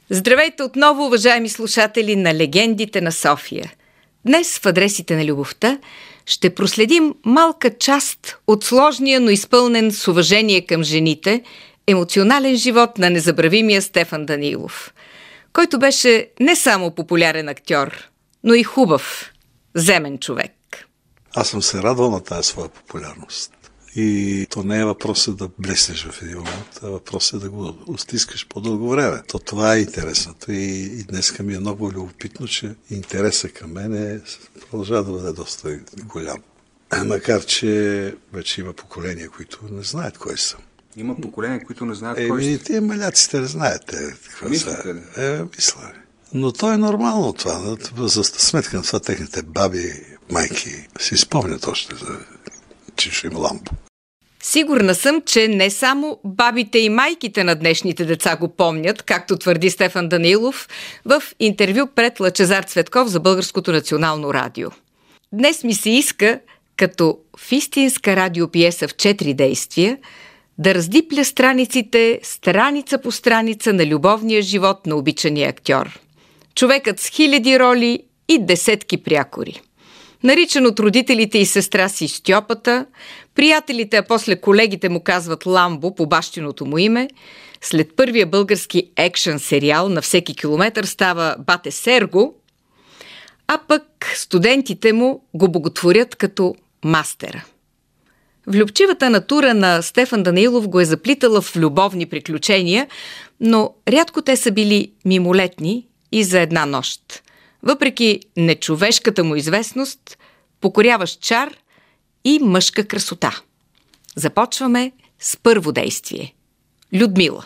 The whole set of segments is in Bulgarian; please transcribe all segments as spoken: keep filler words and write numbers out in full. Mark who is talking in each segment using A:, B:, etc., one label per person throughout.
A: Здравейте отново, уважаеми слушатели на Легендите на София. Днес в Адресите на любовта ще проследим малка част от сложния, но изпълнен с уважение към жените, емоционален живот на незабравимия Стефан Данаилов, който беше не само популярен актьор, но и хубав, земен човек.
B: Аз съм се радвал на тази своя популярност. И то не е въпросът да блеснеш в един момент, а въпросът е да го стискаш по-дълго време. То това е интересното и, и днеска ми е много любопитно, че интересът към мен е, продължава да бъде доста голям. Макар, че вече има поколения, които не знаят кой съм.
C: Има поколения, които не знаят
B: е,
C: кой
B: сте.
C: сте.
B: Тия маляците не знаете.
C: Мислите ли?
B: Е, мисля. Но то е нормално това. За сметка на това техните баби, майки си спомнят още за Чичо им Ламбо.
A: Сигурна съм, че не само бабите и майките на днешните деца го помнят, както твърди Стефан Данаилов в интервю пред Лъчезар Цветков за Българското национално радио. Днес ми се иска, като в истинска радиопиеса в четири действия, да раздипля страниците страница по страница на любовния живот на обичания актьор. Човекът с хиляди роли и десетки прякори. Наричан от родителите и сестра си Стьопата, приятелите, а после колегите му казват Ламбо по бащиното му име, след първия български екшън сериал На всеки километър става Бате Серго, а пък студентите му го боготворят като мастера. Влюбчивата натура на Стефан Данаилов го е заплитала в любовни приключения, но рядко те са били мимолетни и за една нощ. Въпреки нечовешката му известност, покоряващ чар и мъжка красота. Започваме с първо действие. Людмила.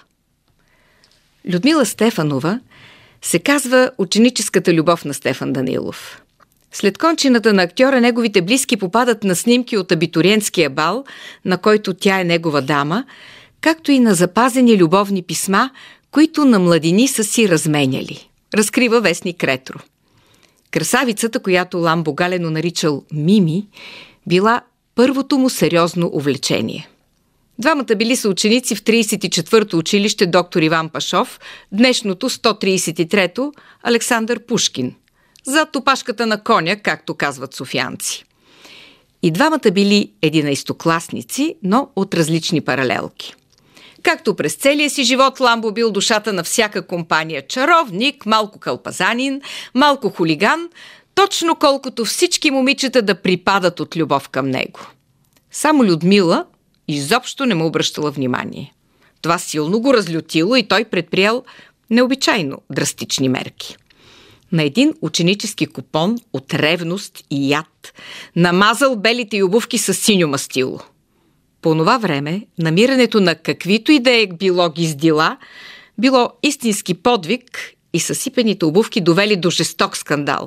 A: Людмила Стефанова се казва ученическата любов на Стефан Данаилов. След кончината на актьора неговите близки попадат на снимки от абитуриентския бал, на който тя е негова дама, както и на запазени любовни писма, които на младини са си разменяли. Разкрива вестник Ретро. Красавицата, която Ламбо галено наричал Мими, била първото му сериозно увлечение. Двамата били са ученици в тридесет и четвърто училище доктор Иван Пашов, днешното сто тридесет и трето Александър Пушкин. Зад опашката на коня, както казват софиянци. И двамата били единайстокласници, но от различни паралелки. Както през целия си живот Ламбо бил душата на всяка компания, чаровник, малко кълпазанин, малко хулиган, точно колкото всички момичета да припадат от любов към него. Само Людмила изобщо не му обръщала внимание. Това силно го разлютило и той предприел необичайно драстични мерки. На един ученически купон от ревност и яд намазал белите й обувки с синьо мастило. По това време намирането на каквито и да е било гиздила било истински подвиг и съсипените обувки довели до жесток скандал.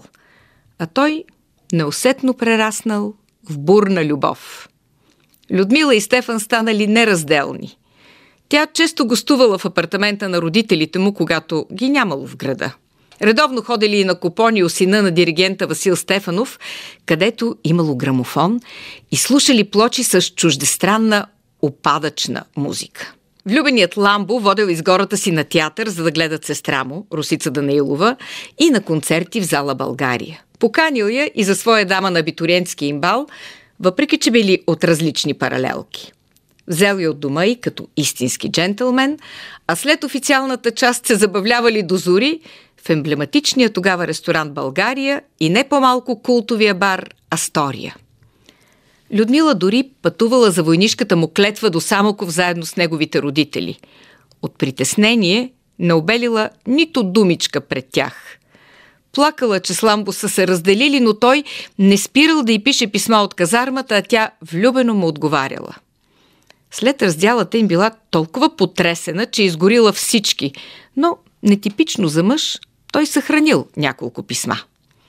A: А той неусетно прераснал в бурна любов. Людмила и Стефан станали неразделни. Тя често гостувала в апартамента на родителите му, когато ги нямало в града. Редовно ходили и на купони у сина на диригента Васил Стефанов, където имало грамофон и слушали плочи с чуждестранна опадъчна музика. Влюбеният Ламбо водел из гората си на театър, за да гледат сестра му, Росица Данаилова, и на концерти в зала България. Поканил я и за своя дама на абитуриентски им бал, въпреки че били от различни паралелки. Взел я от дома и като истински джентълмен, а след официалната част се забавлявали до зори в емблематичния тогава ресторант България и не по-малко култовия бар Астория. Людмила дори пътувала за войнишката му клетва до Самоков заедно с неговите родители. От притеснение не обелила нито думичка пред тях. Плакала, че с Ламбо са се разделили, но той не спирал да й пише писма от казармата, а тя влюбено му отговаряла. След раздялата им била толкова потресена, че изгорила всички, но нетипично за мъж, той съхранил няколко писма.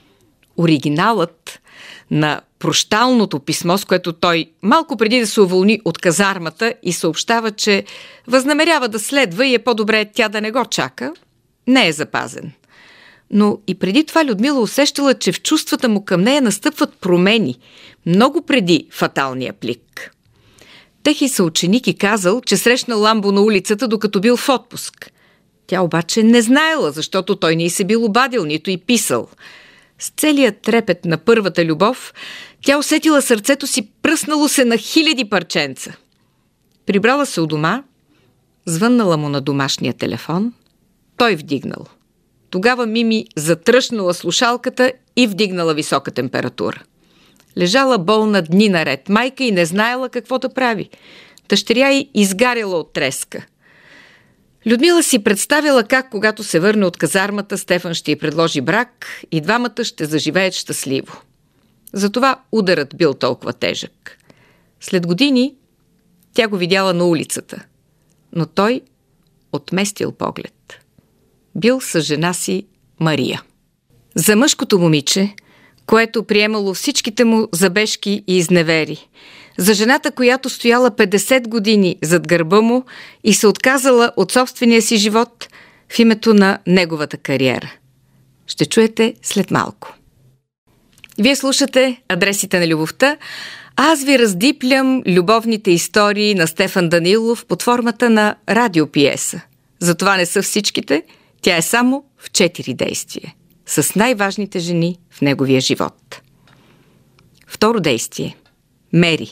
A: Оригиналът на прощалното писмо, с което той малко преди да се уволни от казармата и съобщава, че възнамерява да следва и е по-добре тя да не го чака, не е запазен. Но и преди това Людмила усещала, че в чувствата му към нея настъпват промени, много преди фаталния плик. Техи съученик и казал, че срещнал Ламбо на улицата, докато бил в отпуск. Тя обаче не знаела, защото той не й се бил обадил, нито и писал. С целият трепет на първата любов, тя усетила сърцето си пръснало се на хиляди парченца. Прибрала се у дома, звъннала му на домашния телефон, той вдигнал. Тогава Мими затръшнала слушалката и вдигнала висока температура. Лежала болна дни наред, майка и не знаела какво да прави. Дъщеря й изгаряла от треска. Людмила си представила как, когато се върне от казармата, Стефан ще й предложи брак и двамата ще заживеят щастливо. Затова ударът бил толкова тежък. След години тя го видяла на улицата, но той отместил поглед. Бил с жена си Мария. За мъжкото момиче, което приемало всичките му забежки и изневери. За жената, която стояла петдесет години зад гърба му и се отказала от собствения си живот в името на неговата кариера. Ще чуете след малко. Вие слушате Адресите на любовта. Аз ви раздиплям любовните истории на Стефан Данаилов под формата на радиопиеса. Затова не са всичките, тя е само в четири действия, с най-важните жени в неговия живот. Второ действие. Мери.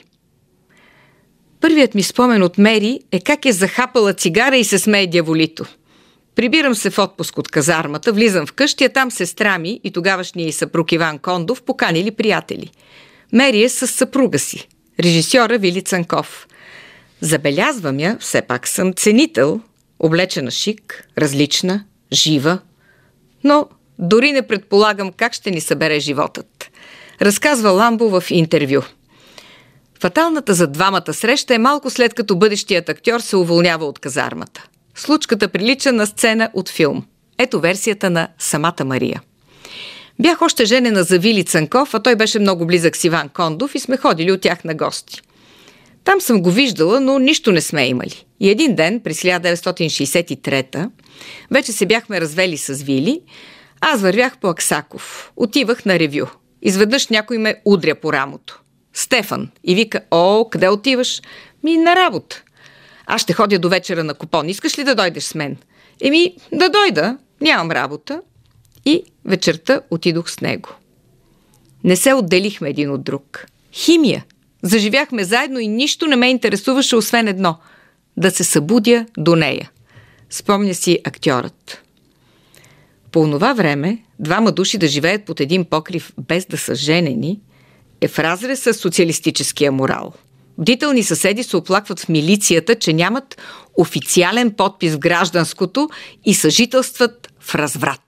A: Първият ми спомен от Мери е как е захапала цигара и се смее дяволито. Прибирам се в отпуск от казармата, влизам в къщи, а там сестра ми и тогавашния й съпруг Иван Кондов поканили приятели. Мери е с съпруга си, режисьора Вили Цанков. Забелязвам я, все пак съм ценител, облечена шик, различна, жива, но дори не предполагам как ще ни събере животът. Разказва Ламбо в интервю. Фаталната за двамата среща е малко след като бъдещият актьор се уволнява от казармата. Случката прилича на сцена от филм. Ето версията на самата Мария. Бях още женена за Вили Цанков, а той беше много близък с Иван Кондов и сме ходили от тях на гости. Там съм го виждала, но нищо не сме имали. И един ден, през хиляда деветстотин шейсет и трета, вече се бяхме развели с Вили, аз вървях по Аксаков. Отивах на ревю. Изведнъж някой ме удря по рамото. Стефан. И вика: "О, къде отиваш?" "Ми, на работа." "Аз ще ходя до вечера на купон. Искаш ли да дойдеш с мен?" "Еми, да дойда. Нямам работа." И вечерта отидох с него. Не се отделихме един от друг. Химия. Заживяхме заедно и нищо не ме интересуваше, освен едно – да се събудя до нея. Спомня си актьорът. По онова време двама души да живеят под един покрив без да са женени е в разрез с социалистическия морал. Бдителни съседи се оплакват в милицията, че нямат официален подпис в гражданското и съжителстват в разврат.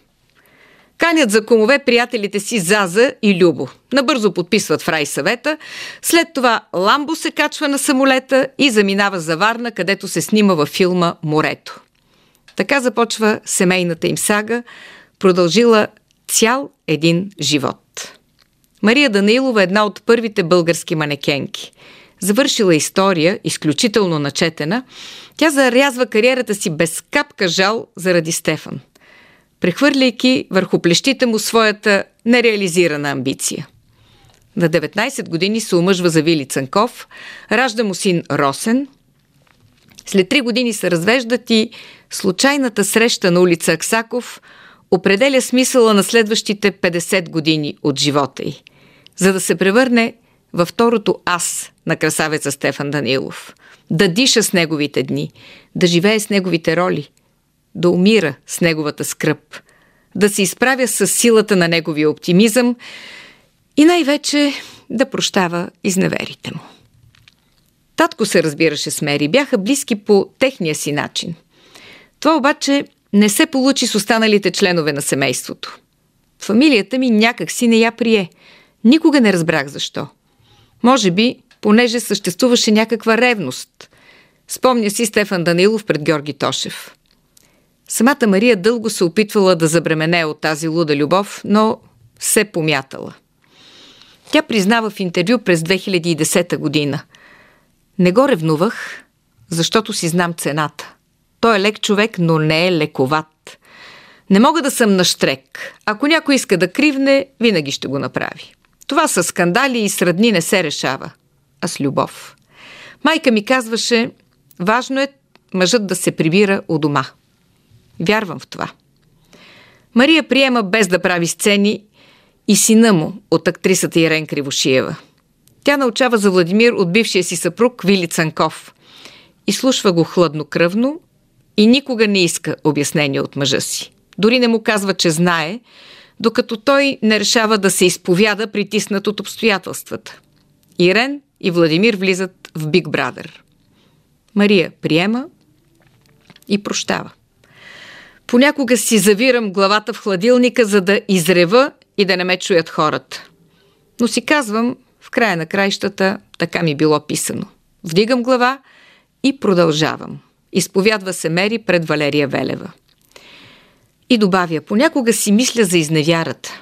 A: Канят за кумове приятелите си Заза и Любо. Набързо подписват в райсъвета. След това Ламбо се качва на самолета и заминава за Варна, където се снима във филма "Морето". Така започва семейната им сага, продължила цял един живот. Мария Данаилова е една от първите български манекенки. Завършила история, изключително начетена, тя зарязва кариерата си без капка жал заради Стефан, прехвърляйки върху плещите му своята нереализирана амбиция. На деветнайсет години се омъжва за Вили Цанков, ражда му син Росен. След три години се развеждат и случайната среща на улица Аксаков определя смисъла на следващите петдесет години от живота й, за да се превърне във второто аз на красавеца Стефан Данаилов. Да диша с неговите дни, да живее с неговите роли, да умира с неговата скръб, да се изправя с силата на неговия оптимизъм и най-вече да прощава изневерите му. Татко се разбираше с Мери, бяха близки по техния си начин. Това обаче не се получи с останалите членове на семейството. Фамилията ми някак си не я прие. Никога не разбрах защо. Може би, понеже съществуваше някаква ревност. Спомня си Стефан Данаилов пред Георги Тошев. Самата Мария дълго се опитвала да забремене от тази луда любов, но се помятала. Тя признава в интервю през две хиляди и десета година: "Не го ревнувах, защото си знам цената. Той е лек човек, но не е лековат. Не мога да съм нащрек. Ако някой иска да кривне, винаги ще го направи. Това с скандали и сродни не се решава, а с любов. Майка ми казваше: важно е мъжът да се прибира у дома. Вярвам в това. Мария приема без да прави сцени и сина му от актрисата Ирен Кривошиева. Тя научава за Владимир от бившия си съпруг Вили Цанков. Изслушва го хладнокръвно и никога не иска обяснение от мъжа си. Дори не му казва, че знае, докато той не решава да се изповяда, притиснат от обстоятелствата. Ирен и Владимир влизат в Big Brother. Мария приема и прощава. Понякога си завирам главата в хладилника, за да изрева и да не ме чуят хората. Но си казвам, в края на краищата така ми било писано. Вдигам глава и продължавам. Изповядва се Мери пред Валерия Велева. И добавя, понякога си мисля за изневярата.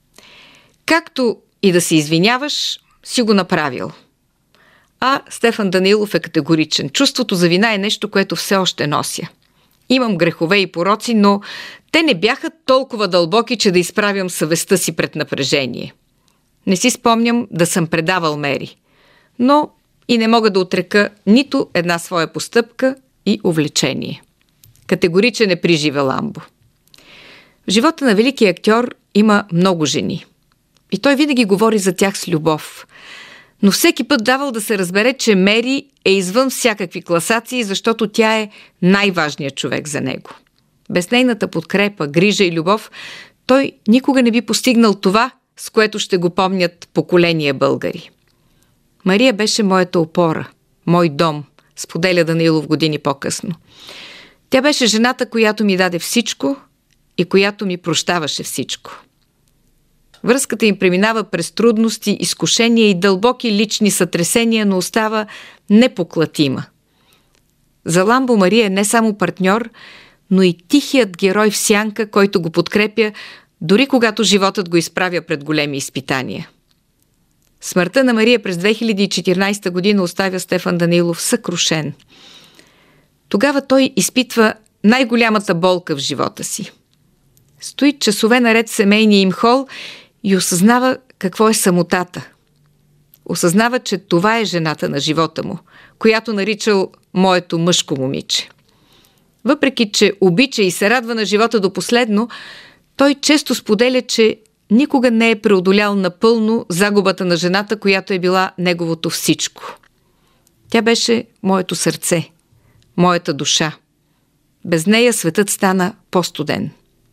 A: Както и да се извиняваш, си го направил. А Стефан Данаилов е категоричен. Чувството за вина е нещо, което все още нося. Имам грехове и пороци, но те не бяха толкова дълбоки, че да изправям съвестта си пред напрежение. Не си спомням да съм предавал Мери, но и не мога да отрека нито една своя постъпка и увлечение. Категоричен е приживе Ламбо. В живота на великия актьор има много жени. И той винаги говори за тях с любов. Но всеки път давал да се разбере, че Мери е извън всякакви класации, защото тя е най-важният човек за него. Без нейната подкрепа, грижа и любов, той никога не би постигнал това, с което ще го помнят поколения българи. Мария беше моята опора, мой дом, споделя Данаилов години по-късно. Тя беше жената, която ми даде всичко и която ми прощаваше всичко. Връзката им преминава през трудности, изкушения и дълбоки лични сътресения, но остава непоклатима. За Ламбо Мария е не само партньор, но и тихият герой в сянка, който го подкрепя, дори когато животът го изправя пред големи изпитания. Смъртта на Мария през две хиляди и четиринадесета година оставя Стефан Данаилов съкрушен. Тогава той изпитва най-голямата болка в живота си. Стои часове наред в семейния им хол и осъзнава какво е самотата. Осъзнава, че това е жената на живота му, която наричал моето мъжко момиче. Въпреки че обича и се радва на живота до последно, той често споделя, че никога не е преодолял напълно загубата на жената, която е била неговото всичко. Тя беше моето сърце, моята душа. Без нея светът стана по-студен.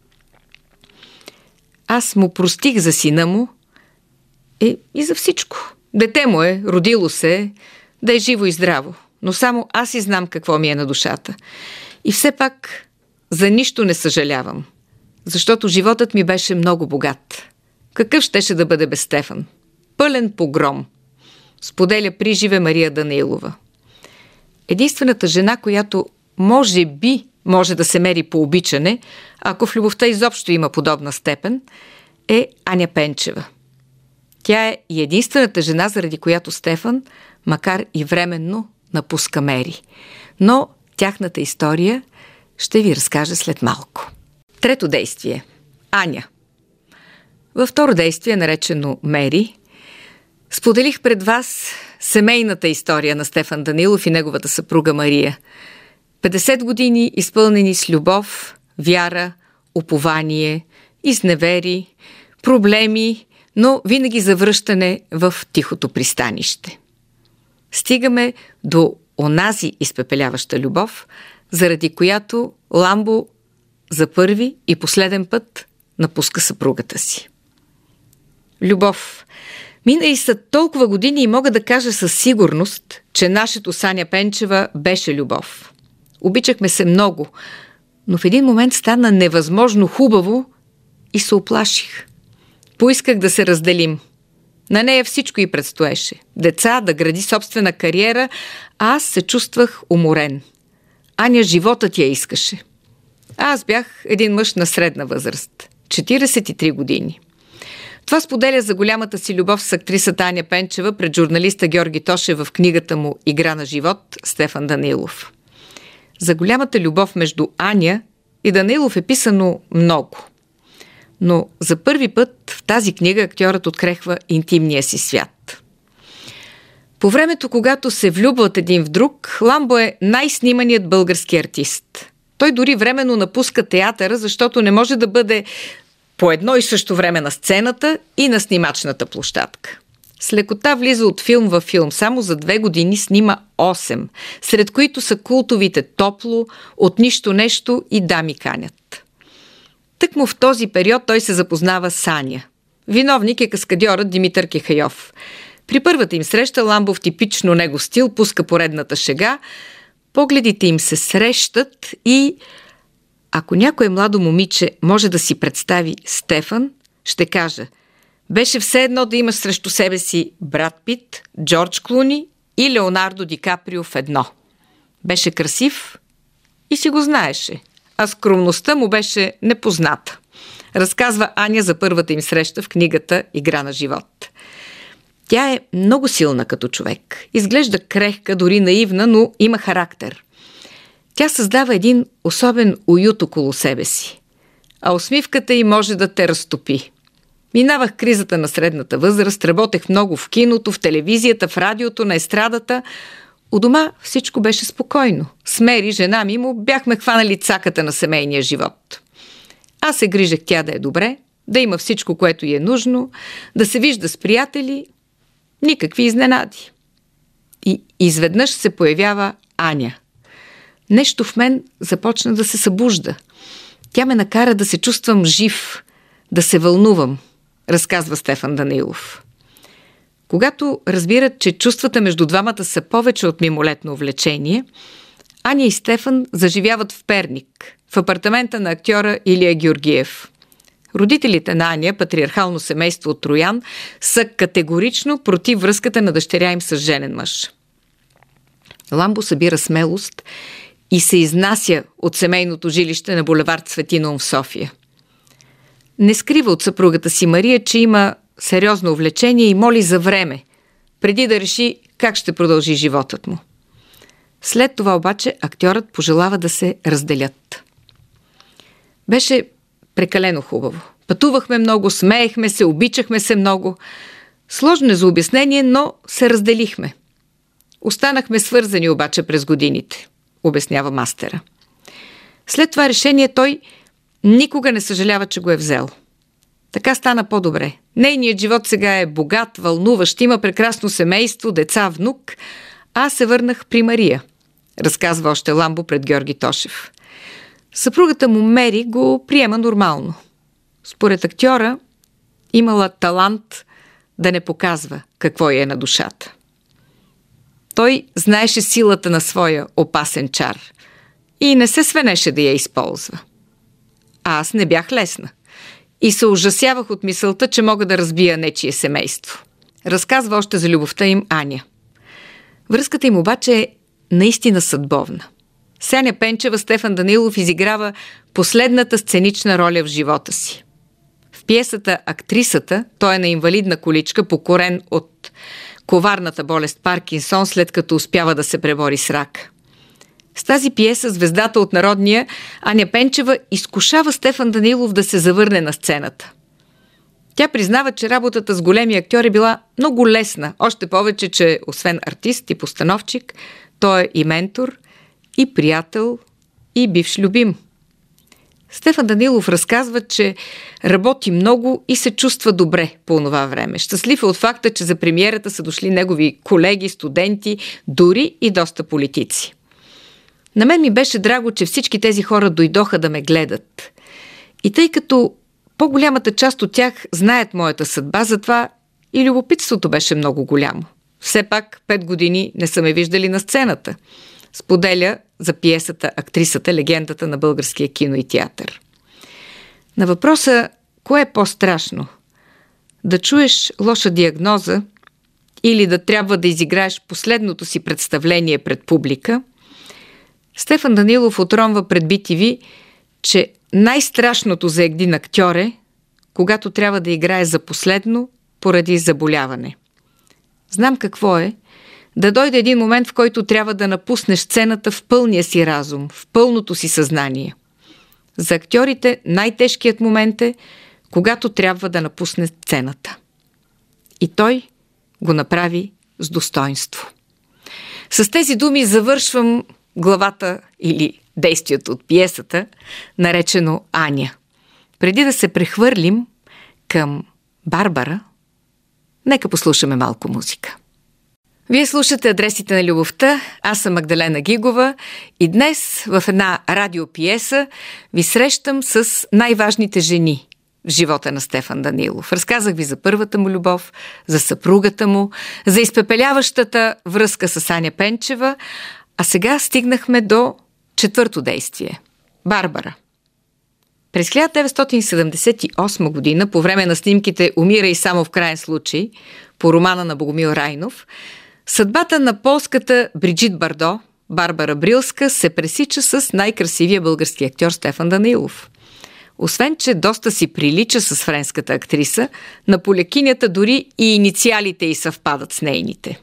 A: Аз му простих за сина му и, и за всичко. Дете му е, родило се, да е живо и здраво. Но само аз и знам какво ми е на душата. И все пак за нищо не съжалявам, защото животът ми беше много богат. Какъв щеше да бъде без Стефан? Пълен погром, споделя приживе Мария Данаилова. Единствената жена, която може би може да се мери по обичане, ако в любовта изобщо има подобна степен, е Аня Пенчева. Тя е и единствената жена, заради която Стефан, макар и временно, напуска Мери. Но тяхната история ще ви разкажа след малко. Трето действие. Аня. Във второ действие, наречено Мери, споделих пред вас семейната история на Стефан Данаилов и неговата съпруга Мария. петдесет години изпълнени с любов, вяра, упование, изневери, проблеми, но винаги завръщане в тихото пристанище. Стигаме до онази изпепеляваща любов, заради която Ламбо за първи и последен път напуска съпругата си. Любов. Мина и са толкова години и мога да кажа със сигурност, че нашето с Аня Пенчева беше любов. Обичахме се много, но в един момент стана невъзможно хубаво и се оплаших. Поисках да се разделим. На нея всичко й предстоеше. Деца, да гради собствена кариера, а аз се чувствах уморен. Аня животът я искаше. Аз бях един мъж на средна възраст. четиридесет и три години. Това споделя за голямата си любов с актрисата Аня Пенчева пред журналиста Георги Тошев в книгата му «Игра на живот» Стефан Данаилов. За голямата любов между Аня и Данаилов е писано много. Но за първи път в тази книга актьорът открехва интимния си свят. По времето, когато се влюбват един в друг, Ламбо е най-сниманият български артист. Той дори временно напуска театъра, защото не може да бъде по едно и също време на сцената и на снимачната площадка. С лекота влиза от филм във филм. Само за две години снима осем, сред които са култовите "Топло", "От нищо нещо" и "Дами канят". Тъкмо в този период той се запознава с Аня. Виновник е каскадьорът Димитър Кехайов. При първата им среща Ламбо в типично него стил пуска поредната шега, погледите им се срещат и ако някое младо момиче може да си представи Стефан, ще кажа: беше все едно да имаш срещу себе си Брад Пит, Джордж Клуни и Леонардо Ди Каприо в едно. Беше красив и си го знаеше, а скромността му беше непозната. Разказва Аня за първата им среща в книгата "Игра на живот". Тя е много силна като човек. Изглежда крехка, дори наивна, но има характер. Тя създава един особен уют около себе си, а усмивката й може да те разтопи. Минавах кризата на средната възраст, работех много в киното, в телевизията, в радиото, на естрадата. У дома всичко беше спокойно. С Мери, жена ми, му бяхме хванали цаката на семейния живот. Аз се грижех тя да е добре, да има всичко, което й е нужно, да се вижда с приятели. Никакви изненади. И изведнъж се появява Аня. Нещо в мен започна да се събужда. Тя ме накара да се чувствам жив, да се вълнувам, разказва Стефан Данаилов. Когато разбират, че чувствата между двамата са повече от мимолетно увлечение, Аня и Стефан заживяват в Перник, в апартамента на актьора Илия Георгиев. Родителите на Аня, патриархално семейство от Троян, са категорично против връзката на дъщеря им с женен мъж. Ламбо събира смелост и се изнася от семейното жилище на булевард Свети Наум в София. Не скрива от съпругата си Мария, че има сериозно увлечение и моли за време, преди да реши как ще продължи животът му. След това обаче актьорът пожелава да се разделят. Беше прекалено хубаво. Пътувахме много, смеехме се, обичахме се много. Сложно е за обяснение, но се разделихме. Останахме свързани обаче през годините, обяснява мастера. След това решение той никога не съжалява, че го е взел. Така стана по-добре. Нейният живот сега е богат, вълнуващ, има прекрасно семейство, деца, внук. Аз се върнах при Мария, разказва още Ламбо пред Георги Тошев. Съпругата му Мери го приема нормално. Според актьора имала талант да не показва какво е на душата. Той знаеше силата на своя опасен чар и не се свенеше да я използва. А аз не бях лесна и се ужасявах от мисълта, че мога да разбия нечие семейство. Разказва още за любовта им Аня. Връзката им обаче е наистина съдбовна. Сеня Пенчева Стефан Данаилов изиграва последната сценична роля в живота си. В пиесата "Актрисата" той е на инвалидна количка, покорен от коварната болест Паркинсон, след като успява да се пребори с рак. С тази пиеса звездата от народния Аня Пенчева изкушава Стефан Данаилов да се завърне на сцената. Тя признава, че работата с големи актьор е била много лесна, още повече, че освен артист и постановчик, той е и ментор, и приятел, и бивш любим. Стефан Данаилов разказва, че работи много и се чувства добре по това време. Щастлив е от факта, че за премиерата са дошли негови колеги, студенти, дори и доста политици. На мен ми беше драго, че всички тези хора дойдоха да ме гледат. И тъй като по-голямата част от тях знаят моята съдба, затова и любопитството беше много голямо. Все пак пет години не са ме виждали на сцената. Споделя за пиесата "Актрисата", легендата на българския кино и театър. На въпроса кое е по-страшно? Да чуеш лоша диагноза или да трябва да изиграеш последното си представление пред публика, Стефан Данаилов отронва пред би ти ви, че най-страшното за един актьор е, когато трябва да играе за последно поради заболяване. Знам какво е да дойде един момент, в който трябва да напуснеш сцената в пълния си разум, в пълното си съзнание. За актьорите най-тежкият момент е, когато трябва да напусне сцената. И той го направи с достоинство. С тези думи завършвам главата или действието от пиесата, наречено Аня. Преди да се прехвърлим към Барбара, нека послушаме малко музика. Вие слушате Адресите на любовта, аз съм Магдалена Гигова и днес в една радиопиеса ви срещам с най-важните жени в живота на Стефан Данаилов. Разказах ви за първата му любов, за съпругата му, за изпепеляващата връзка с Аня Пенчева, а сега стигнахме до четвърто действие – Барбара. През хиляда деветстотин седемдесет и осма година, по време на снимките «Умирай само в краен случай» по романа на Богомил Райнов, съдбата на полската Бриджит Бардо, Барбара Брилска, се пресича с най-красивия български актьор Стефан Данаилов. Освен, че доста си прилича с френската актриса, на полякинята дори и инициалите й съвпадат с нейните.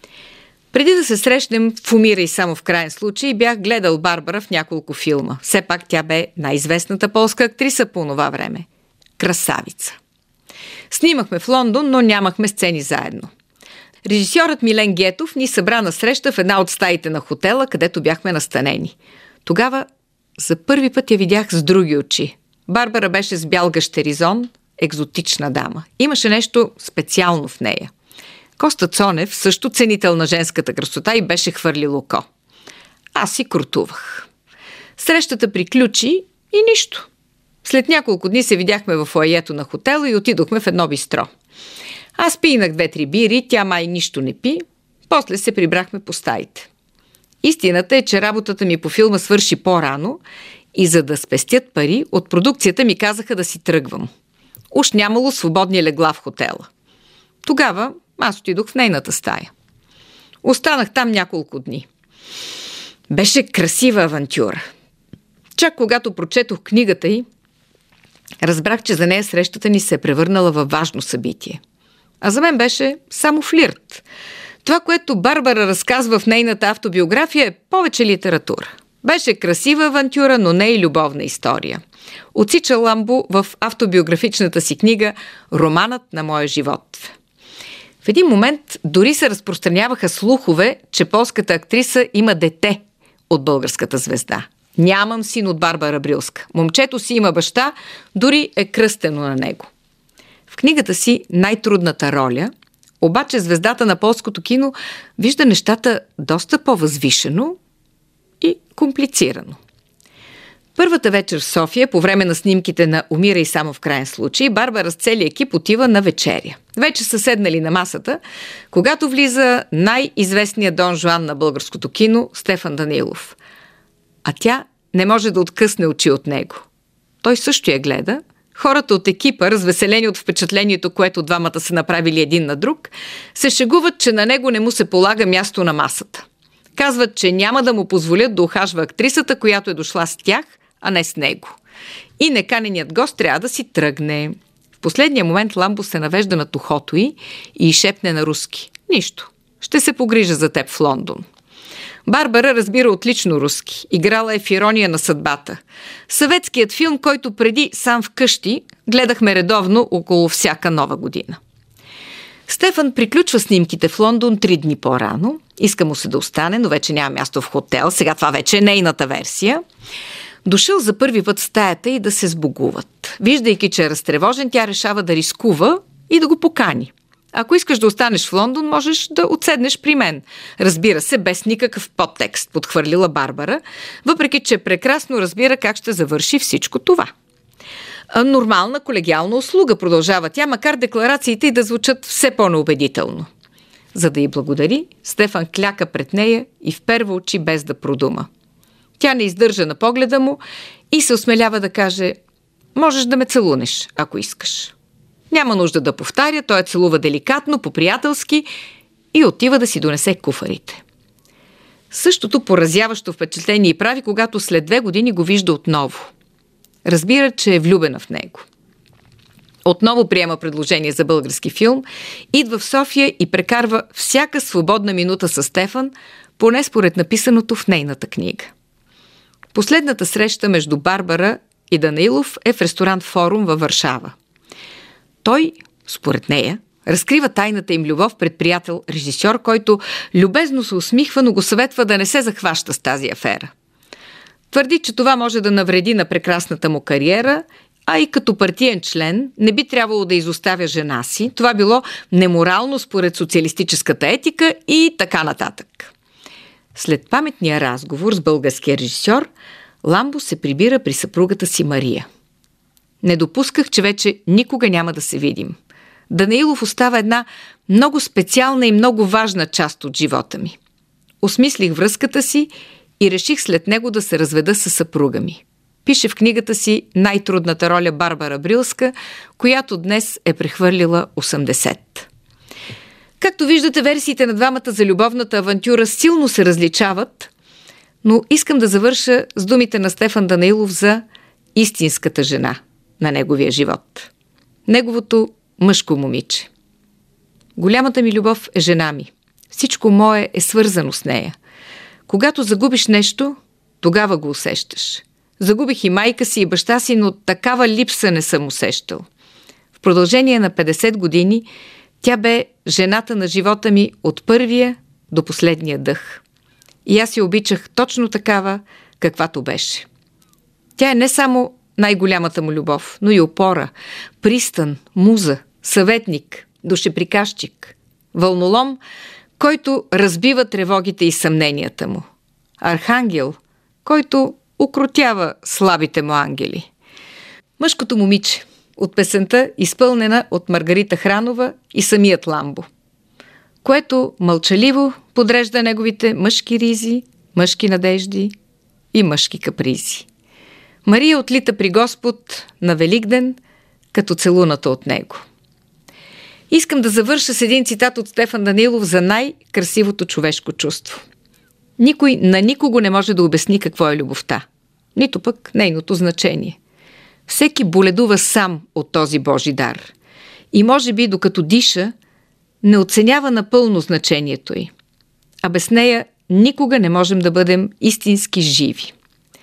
A: Преди да се срещнем в «Умирай само в краен случай», бях гледал Барбара в няколко филма. Все пак тя бе най-известната полска актриса по това време. Красавица. Снимахме в Лондон, но нямахме сцени заедно. Режисьорът Милен Гетов ни събра на среща в една от стаите на хотела, където бяхме настанени. Тогава за първи път я видях с други очи. Барбара беше с бял гащеризон, екзотична дама. Имаше нещо специално в нея. Коста Цонев, също ценител на женската красота, и беше хвърлил око. Аз си крутувах. Срещата приключи и нищо. След няколко дни се видяхме в фоайето на хотела и отидохме в едно бистро. Аз пинах две-три бири, тя май нищо не пи, после се прибрахме по стаите. Истината е, че работата ми по филма свърши по-рано и за да спестят пари, от продукцията ми казаха да си тръгвам. Уж нямало свободни легла в хотела. Тогава аз отидох в нейната стая. Останах там няколко дни. Беше красива авантюра. Чак когато прочетох книгата й, разбрах, че за нея срещата ни се е превърнала във важно събитие. А за мен беше само флирт. Това, което Барбара разказва в нейната автобиография, е повече литература. Беше красива авантюра, но не и любовна история. Отсича Ламбо в автобиографичната си книга «Романът на моя живот». В един момент дори се разпространяваха слухове, че полската актриса има дете от българската звезда. Нямам син от Барбара Брилска. Момчето си има баща, дори е кръстено на него. В книгата си «Най-трудната роля» обаче звездата на полското кино вижда нещата доста по-възвишено и комплицирано. Първата вечер в София, по време на снимките на «Умирай само в краен случай», Барбара с целия екип отива на вечеря. Вече са седнали на масата, когато влиза най-известният Дон Жуан на българското кино Стефан Данаилов. А тя не може да откъсне очи от него. Той също я гледа. Хората от екипа, развеселени от впечатлението, което двамата са направили един на друг, се шегуват, че на него не му се полага място на масата. Казват, че няма да му позволят да ухажва актрисата, която е дошла с тях, а не с него. И неканеният гост трябва да си тръгне. В последния момент Ламбо се навежда над ухото й и шепне на руски: «Нищо, ще се погрижа за теб в Лондон». Барбара разбира отлично руски. Играла е в «Ирония на съдбата». Съветският филм, който преди «Сам вкъщи» гледахме редовно около всяка нова година. Стефан приключва снимките в Лондон три дни по-рано. Иска му се да остане, но вече няма място в хотел. Сега това вече е нейната версия. Дошъл за първи път в стаята и да се сбогуват. Виждайки, че е разтревожен, тя решава да рискува и да го покани. Ако искаш да останеш в Лондон, можеш да отседнеш при мен. Разбира се, без никакъв подтекст, подхвърлила Барбара, въпреки че прекрасно разбира как ще завърши всичко това. Нормална колегиална услуга, продължава тя, макар декларациите й да звучат все по-неубедително. За да й благодари, Стефан кляка пред нея и вперва очи без да продума. Тя не издържа на погледа му и се осмелява да каже: «Можеш да ме целунеш, ако искаш». Няма нужда да повтаря, той я целува деликатно, по-приятелски и отива да си донесе куфарите. Същото поразяващо впечатление и прави, когато след две години го вижда отново. Разбира, че е влюбена в него. Отново приема предложение за български филм, идва в София и прекарва всяка свободна минута със Стефан, поне според написаното в нейната книга. Последната среща между Барбара и Данаилов е в ресторант «Форум» във Варшава. Той, според нея, разкрива тайната им любов пред приятел, режисьор, който любезно се усмихва, но го съветва да не се захваща с тази афера. Твърди, че това може да навреди на прекрасната му кариера, а и като партиен член не би трябвало да изоставя жена си. Това било неморално според социалистическата етика и така нататък. След паметния разговор с българския режисьор, Ламбо се прибира при съпругата си Мария. Не допусках, че вече никога няма да се видим. Данаилов остава една много специална и много важна част от живота ми. Осмислих връзката си и реших след него да се разведа със съпруга ми. Пише в книгата си най-трудната роля Барбара Брилска, която днес е прехвърлила осемдесет. Както виждате, версиите на двамата за любовната авантюра силно се различават, но искам да завърша с думите на Стефан Данаилов за истинската жена на неговия живот. Неговото мъжко момиче. Голямата ми любов е жена ми. Всичко мое е свързано с нея. Когато загубиш нещо, тогава го усещаш. Загубих и майка си, и баща си, но такава липса не съм усещал. В продължение на петдесет години тя бе жената на живота ми от първия до последния дъх. И аз я обичах точно такава, каквато беше. Тя е не само най-голямата му любов, но и опора, пристан, муза, съветник, душеприказчик, вълнолом, който разбива тревогите и съмненията му. Архангел, който укротява слабите му ангели. Мъжкото момиче от песента, изпълнена от Маргарита Хранова и самият Ламбо, което мълчаливо подрежда неговите мъжки ризи, мъжки надежди и мъжки капризи. Мария отлита при Господ на Великден, като целуната от него. Искам да завърша с един цитат от Стефан Данаилов за най-красивото човешко чувство. Никой на никого не може да обясни какво е любовта, нито пък нейното значение. Всеки боледува сам от този Божи дар и може би докато диша, не оценява напълно значението й. А без нея никога не можем да бъдем истински живи.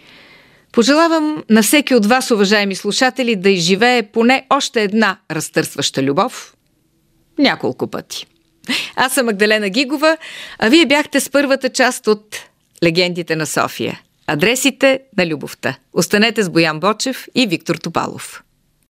A: Пожелавам на всеки от вас, уважаеми слушатели, да изживее поне още една разтърсваща любов няколко пъти. Аз съм Магдалена Гигова, а вие бяхте с първата част от Легендите на София. Адресите на любовта. Останете с Боян Бочев и Виктор Топалов.